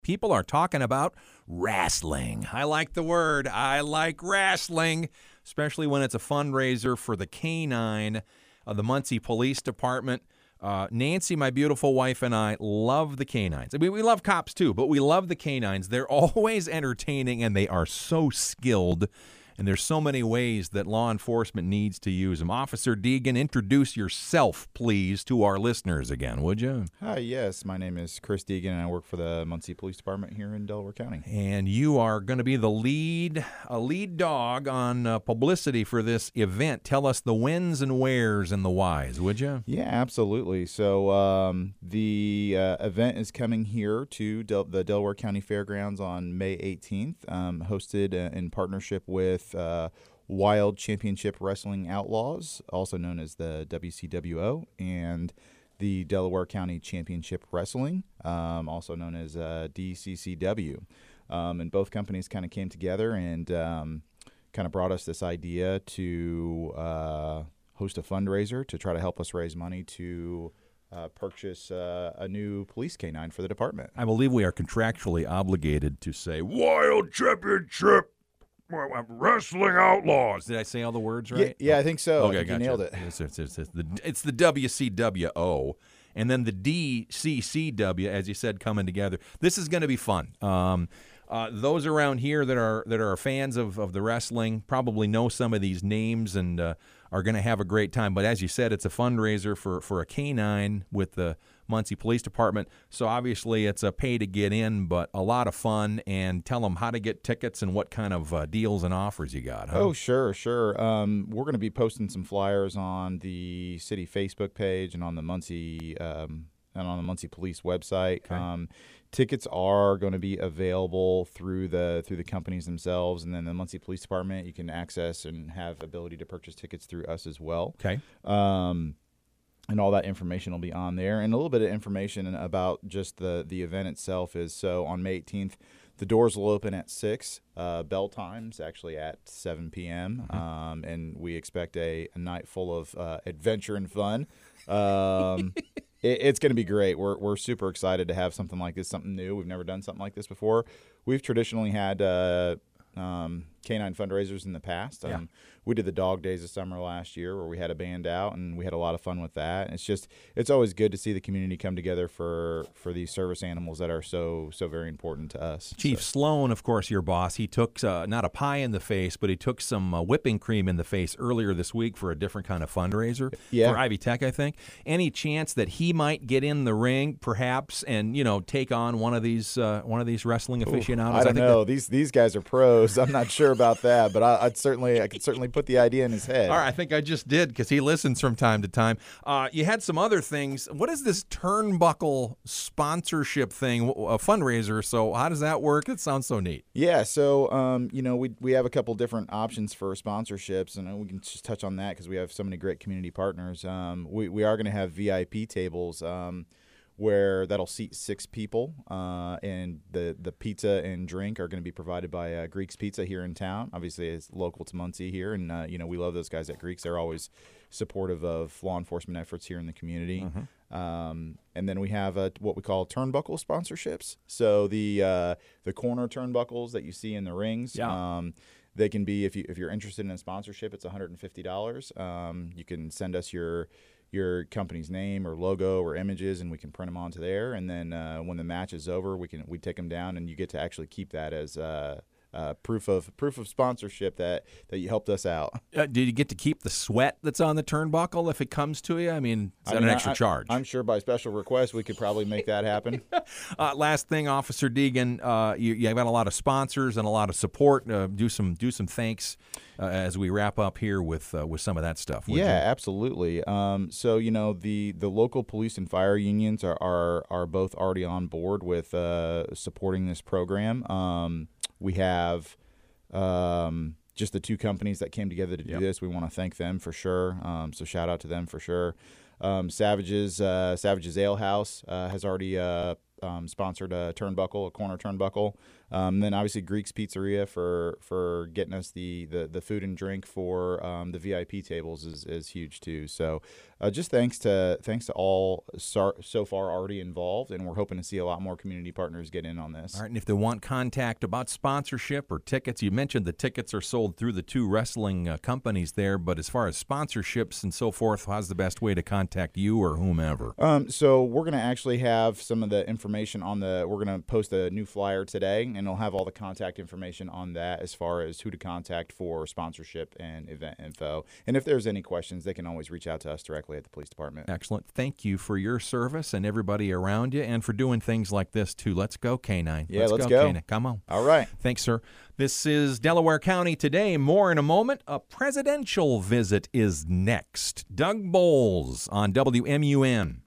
People are talking about wrestling. I like the word. I like wrestling, especially when it's a fundraiser for the K-9 of the Muncie Police Department. Nancy, my beautiful wife, and I love the K-9s. I mean, we love cops too, but we love the K-9s. They're always entertaining, and they are so skilled. And there's so many ways that law enforcement needs to use them. Officer Deegan, introduce yourself, please, to our listeners again, would you? Hi, yes. My name is Chris Deegan, and I work for the Muncie Police Department here in Delaware County. And you are going to be the lead dog on publicity for this event. Tell us the whens and wheres and the whys, would you? Yeah, absolutely. So the event is coming here to the Delaware County Fairgrounds on May 18th, hosted in partnership with Wild Championship Wrestling Outlaws, also known as the WCWO, and the Delaware County Championship Wrestling, also known as DCCW. And both companies kind of came together and kind of brought us this idea to host a fundraiser to try to help us raise money to purchase a new police K-9 for the department. I believe we are contractually obligated to say Wild Championship Wrestling Outlaws. Did I say all the words right? Yeah, I think so. Okay, I think gotcha. you nailed it. It's the WCWO, and then the DCCW, as you said, coming together. This is going to be fun. Those around here that are fans of the wrestling probably know some of these names and are going to have a great time. But as you said, it's a fundraiser for a K-9 with the Muncie Police Department. So obviously it's a pay to get in, but a lot of fun. And tell them how to get tickets and what kind of deals and offers you got. Huh? Oh, sure. We're going to be posting some flyers on the city Facebook page and on the Muncie Police website. Okay. Tickets are going to be available through the companies themselves, and then the Muncie Police Department you can access and have ability to purchase tickets through us as well. Okay. And all that information will be on there. And a little bit of information about just the event itself is, so on May 18th, the doors will open at 6. Bell time's actually at 7 p.m. And we expect a night full of adventure and fun. It's going to be great. We're super excited to have something like this, something new. We've never done something like this before. We've traditionally had K-9 fundraisers in the past. Yeah. We did the Dog Days of Summer last year where we had a band out, and we had a lot of fun with that. And it's always good to see the community come together for these service animals that are so very important to us. Chief Sloan, of course, your boss, he took not a pie in the face, but he took some whipping cream in the face earlier this week for a different kind of fundraiser for Ivy Tech, I think. Any chance that he might get in the ring, perhaps, and take on one of these wrestling aficionados? I don't know. These guys are pros. I'm not sure about that, but I could certainly put the idea in his head. All right, I think I just did because he listens from time to time. You had some other things. What is this Turnbuckle sponsorship thing, a fundraiser? So how does that work? It sounds so neat. Yeah, so we have a couple different options for sponsorships, and we can just touch on that because we have so many great community partners. We are going to have VIP tables where that'll seat 6 people, and the pizza and drink are going to be provided by Greek's Pizza here in town. Obviously, it's local to Muncie here, and we love those guys at Greek's. They're always supportive of law enforcement efforts here in the community. And then we have what we call turnbuckle sponsorships. So the corner turnbuckles that you see in the rings. Yeah. They can be, if you're interested in a sponsorship, it's $150. You can send us your company's name or logo or images, and we can print them onto there. And then when the match is over, we take them down, and you get to actually keep that as proof of sponsorship that you helped us out. Did you get to keep the sweat that's on the turnbuckle if it comes to you? I mean, is that an extra charge? I'm sure by special request we could probably make that happen. Last thing, Officer Deegan, you've got a lot of sponsors and a lot of support. Do some thanks as we wrap up here with some of that stuff. Yeah, absolutely. So the local police and fire unions are both already on board with supporting this program. We have just the 2 companies that came together to do this. We want to thank them for sure. So shout out to them for sure. Savage's Ale House has already sponsored a turnbuckle, a corner turnbuckle. Then obviously Greek's Pizzeria for getting us the food and drink for the VIP tables is huge too. So just thanks to all so far already involved, and we're hoping to see a lot more community partners get in on this. All right, and if they want contact about sponsorship or tickets, you mentioned the tickets are sold through the two wrestling companies there, but as far as sponsorships and so forth, how's the best way to contact you or whomever? So we're going to actually have some of the information we're going to post a new flyer today, and it'll have all the contact information on that as far as who to contact for sponsorship and event info. And if there's any questions, they can always reach out to us directly at the police department. Excellent. Thank you for your service and everybody around you, and for doing things like this too. Let's go, K9. Yeah, let's go. K9. Come on. All right. Thanks, sir. This is Delaware County Today. More in a moment. A presidential visit is next. Doug Bowles on WMUN.